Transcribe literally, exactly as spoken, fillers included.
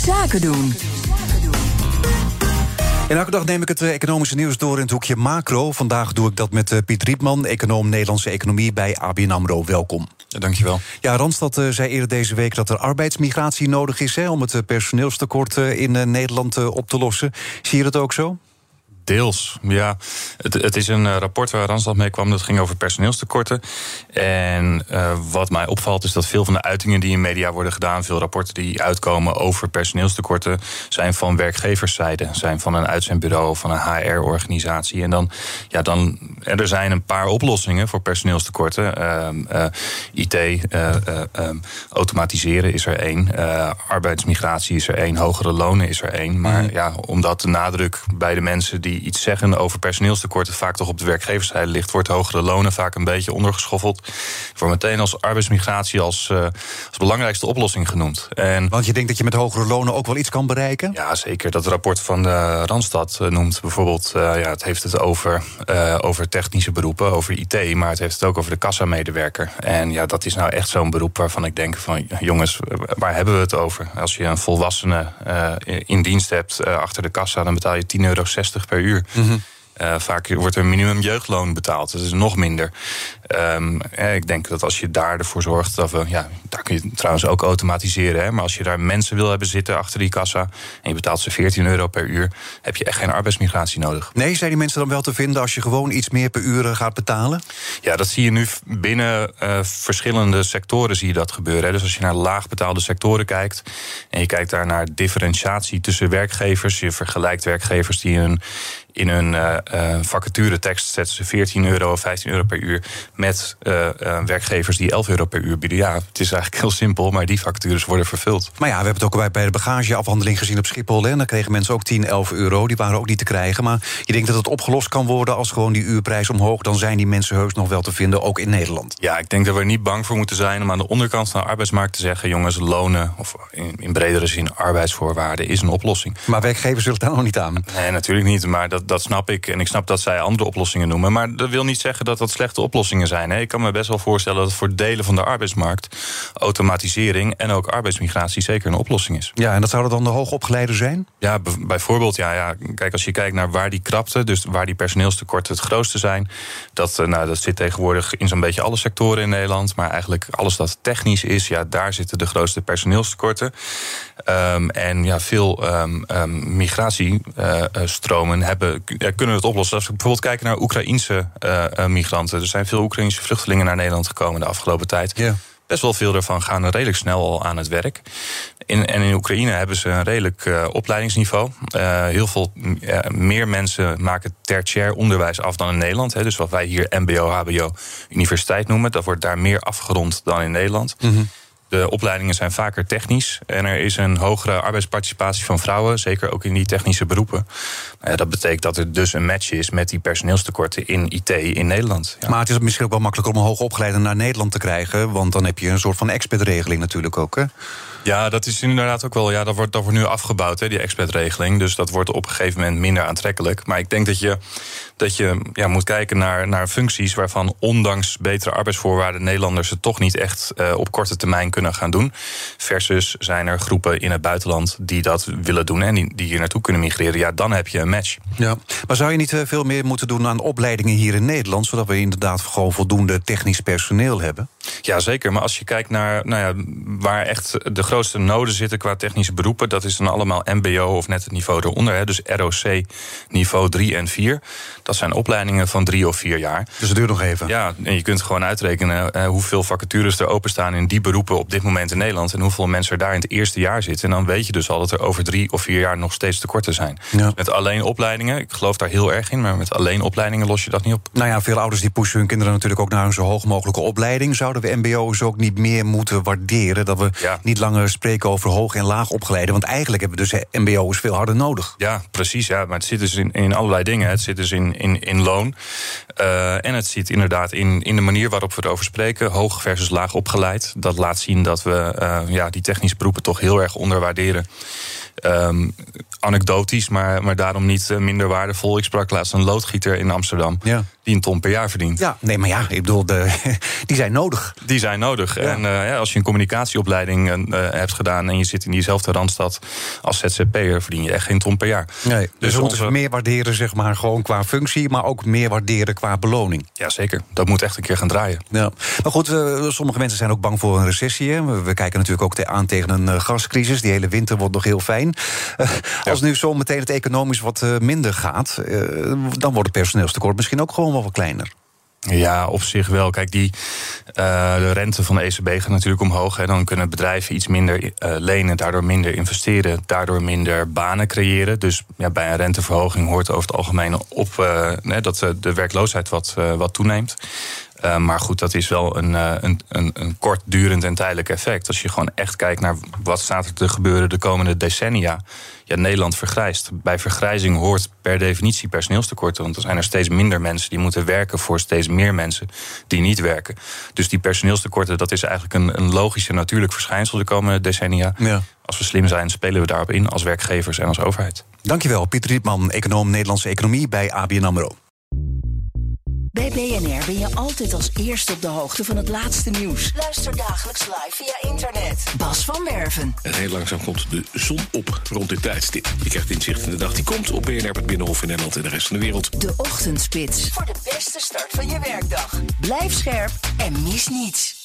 Zaken doen. En elke dag neem ik het economische nieuws door in het hoekje macro. Vandaag doe ik dat met Piet Rietman, econoom Nederlandse economie bij A B N AMRO. Welkom. Ja, dankjewel. Ja, Randstad uh, zei eerder deze week dat er arbeidsmigratie nodig is, hè, om het uh, personeelstekort uh, in uh, Nederland uh, op te lossen. Zie je dat ook zo? Deels, ja. Het, het is een uh, rapport waar Randstad mee kwam. Dat ging over personeelstekorten. En uh, wat mij opvalt is dat veel van de uitingen die in media worden gedaan, veel rapporten die uitkomen over personeelstekorten, zijn van werkgeverszijde. Zijn van een uitzendbureau of van een H R-organisatie. En dan, ja, dan, er zijn een paar oplossingen voor personeelstekorten. Uh, uh, I T, uh, uh, uh, automatiseren is er één. Uh, arbeidsmigratie is er één. Hogere lonen is er één. Maar ja, omdat de nadruk bij de mensen die iets zeggen over personeelstekorten vaak toch op de werkgeverszijde ligt, wordt hogere lonen vaak een beetje ondergeschoffeld. Wordt meteen als arbeidsmigratie als, uh, als belangrijkste oplossing genoemd. En Want je denkt dat je met hogere lonen ook wel iets kan bereiken? Ja, zeker. Dat rapport van de Randstad uh, noemt bijvoorbeeld, uh, ja, het heeft het over, uh, over technische beroepen, over I T, maar het heeft het ook over de kassamedewerker. En ja, dat is nou echt zo'n beroep waarvan ik denk van, jongens, waar hebben we het over? Als je een volwassene uh, in dienst hebt uh, achter de kassa, dan betaal je tien euro zestig per uur. Mm-hmm. Uh, vaak wordt er een minimum jeugdloon betaald. Dat is nog minder. Um, eh, ik denk dat als je daar ervoor zorgt dat we, ja, daar kun je trouwens ook automatiseren. Hè, maar als je daar mensen wil hebben zitten achter die kassa en je betaalt ze veertien euro per uur, heb je echt geen arbeidsmigratie nodig. Nee, zijn die mensen dan wel te vinden als je gewoon iets meer per uur gaat betalen? Ja, dat zie je nu binnen uh, verschillende sectoren zie je dat gebeuren. Hè. Dus als je naar laag betaalde sectoren kijkt en je kijkt daar naar differentiatie tussen werkgevers, je vergelijkt werkgevers die een in hun uh, uh, vacaturetekst zetten ze veertien euro of vijftien euro per uur met uh, uh, werkgevers die elf euro per uur bieden. Ja, het is eigenlijk heel simpel, maar die vacatures worden vervuld. Maar ja, we hebben het ook bij de bagageafhandeling gezien op Schiphol. Hè, en dan kregen mensen ook tien, elf euro. Die waren ook niet te krijgen. Maar je denkt dat het opgelost kan worden als gewoon die uurprijs omhoog, dan zijn die mensen heus nog wel te vinden, ook in Nederland. Ja, ik denk dat we er niet bang voor moeten zijn om aan de onderkant van de arbeidsmarkt te zeggen, jongens, lonen of in, in bredere zin arbeidsvoorwaarden is een oplossing. Maar werkgevers willen daar nog niet aan. Nee, natuurlijk niet. Maar dat Dat snap ik. En ik snap dat zij andere oplossingen noemen. Maar dat wil niet zeggen dat dat slechte oplossingen zijn. Hè. Ik kan me best wel voorstellen dat voor delen van de arbeidsmarkt automatisering en ook arbeidsmigratie zeker een oplossing is. Ja, en dat zouden dan de hoogopgeleiden zijn? Ja, b- bijvoorbeeld, ja, ja. Kijk, als je kijkt naar waar die krapte, dus waar die personeelstekorten het grootste zijn, dat, nou, dat zit tegenwoordig in zo'n beetje alle sectoren in Nederland. Maar eigenlijk alles dat technisch is, ja, daar zitten de grootste personeelstekorten. Um, en ja, veel um, um, migratiestromen uh, hebben kunnen het oplossen. Als we bijvoorbeeld kijken naar Oekraïense uh, uh, migranten. Er zijn veel Oekraïense vluchtelingen naar Nederland gekomen de afgelopen tijd. Yeah. Best wel veel daarvan gaan redelijk snel al aan het werk. In, en in Oekraïne hebben ze een redelijk uh, opleidingsniveau. Uh, heel veel uh, meer mensen maken tertiair onderwijs af dan in Nederland. Hè. Dus wat wij hier M B O, H B O, universiteit noemen, dat wordt daar meer afgerond dan in Nederland. Mm-hmm. De opleidingen zijn vaker technisch en er is een hogere arbeidsparticipatie van vrouwen, zeker ook in die technische beroepen. Uh, dat betekent dat er dus een match is met die personeelstekorten in I T in Nederland. Ja. Maar het is misschien ook wel makkelijker om een hoogopgeleide naar Nederland te krijgen, want dan heb je een soort van expertregeling natuurlijk ook, hè? Ja, dat is inderdaad ook wel. Ja, dat wordt, dat wordt nu afgebouwd, hè, die expertregeling. Dus dat wordt op een gegeven moment minder aantrekkelijk. Maar ik denk dat je, dat je ja, moet kijken naar, naar functies waarvan ondanks betere arbeidsvoorwaarden Nederlanders het toch niet echt uh, op korte termijn kunnen gaan doen. Versus zijn er groepen in het buitenland die dat willen doen en die, die hier naartoe kunnen migreren. Ja, dan heb je een match. Ja, maar zou je niet veel meer moeten doen aan opleidingen hier in Nederland, zodat we inderdaad gewoon voldoende technisch personeel hebben? Ja, zeker. Maar als je kijkt naar nou ja, waar echt de grootste noden zitten qua technische beroepen, dat is dan allemaal M B O of net het niveau eronder. Hè, dus R O C niveau drie en vier. Dat zijn opleidingen van drie of vier jaar. Dus het duurt nog even. Ja, en je kunt gewoon uitrekenen eh, hoeveel vacatures er openstaan in die beroepen op dit moment in Nederland en hoeveel mensen er daar in het eerste jaar zitten. En dan weet je dus al dat er over drie of vier jaar nog steeds tekorten zijn. Ja. Met alleen opleidingen, ik geloof daar heel erg in, maar met alleen opleidingen los je dat niet op. Nou ja, veel ouders die pushen hun kinderen natuurlijk ook naar een zo hoog mogelijke opleiding. Zouden we M B O's ook niet meer moeten waarderen? Dat we ja. niet langer spreken over hoog en laag opgeleiden. Want eigenlijk hebben we dus M B O's veel harder nodig. Ja, precies. Ja. Maar het zit dus in, in allerlei dingen. Het zit dus in, in, in loon. Uh, en het zit inderdaad in, in de manier waarop we erover spreken. Hoog versus laag opgeleid. Dat laat zien dat we uh, ja, die technische beroepen toch heel erg onderwaarderen. Um, anekdotisch, maar, maar daarom niet uh, minder waardevol. Ik sprak laatst een loodgieter in Amsterdam. Ja. die een ton per jaar verdient. Ja, nee, maar ja, ik bedoel, de, die zijn nodig. Die zijn nodig. Ja. En uh, ja, als je een communicatieopleiding uh, hebt gedaan en je zit in diezelfde Randstad als Z Z P'er, verdien je echt geen ton per jaar. Nee, dus, dus we moeten onze... meer waarderen, zeg maar, gewoon qua functie, maar ook meer waarderen qua beloning. Ja, zeker. Dat moet echt een keer gaan draaien. Ja. Maar goed, uh, sommige mensen zijn ook bang voor een recessie. Hè. We, we kijken natuurlijk ook te aan tegen een uh, gascrisis. Die hele winter wordt nog heel fijn. Uh, ja. Als nu zo meteen het economisch wat uh, minder gaat, uh, dan wordt het personeelstekort misschien ook gewoon wel wat kleiner. Ja, op zich wel. Kijk, die, uh, de rente van de E C B gaat natuurlijk omhoog. Hè. Dan kunnen bedrijven iets minder uh, lenen, daardoor minder investeren, daardoor minder banen creëren. Dus ja, bij een renteverhoging hoort over het algemeen op uh, nee, dat uh, de werkloosheid wat, uh, wat toeneemt. Uh, maar goed, dat is wel een, uh, een, een, een kortdurend en tijdelijk effect. Als je gewoon echt kijkt naar wat staat er te gebeuren de komende decennia. Ja, Nederland vergrijst. Bij vergrijzing hoort per definitie personeelstekorten. Want er zijn er steeds minder mensen die moeten werken voor steeds meer mensen die niet werken. Dus die personeelstekorten, dat is eigenlijk een, een logisch en natuurlijk verschijnsel de komende decennia. Ja. Als we slim zijn, spelen we daarop in als werkgevers en als overheid. Dankjewel, Pieter Rietman, econoom Nederlandse economie bij A B N AMRO. Bij B N R ben je altijd als eerste op de hoogte van het laatste nieuws. Luister dagelijks live via internet. Bas van Werven. En heel langzaam komt de zon op rond dit tijdstip. Je krijgt inzicht in de dag die komt op B N R, het Binnenhof in Nederland en de rest van de wereld. De Ochtendspits. Voor de beste start van je werkdag. Blijf scherp en mis niets.